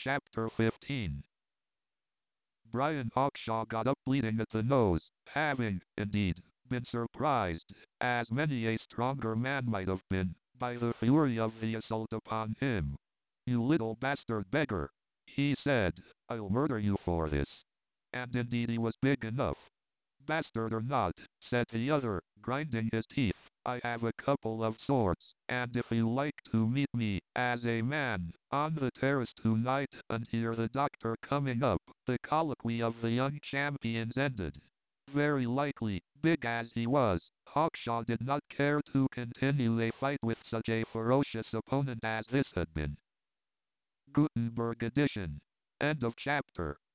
Chapter 15. Brian Hawkshaw got up bleeding at the nose, having, indeed, been surprised, as many a stronger man might have been, by the fury of the assault upon him. "You little bastard beggar," he said, "I'll murder you for this." And indeed he was big enough. "Bastard or not," said the other, grinding his teeth, "I have a couple of swords, and if you like to meet me, as a man, on the terrace tonight and hear the doctor coming up," the colloquy of the young champions ended. Very likely, big as he was, Hawkshaw did not care to continue a fight with such a ferocious opponent as this had been. Gutenberg edition. End of chapter.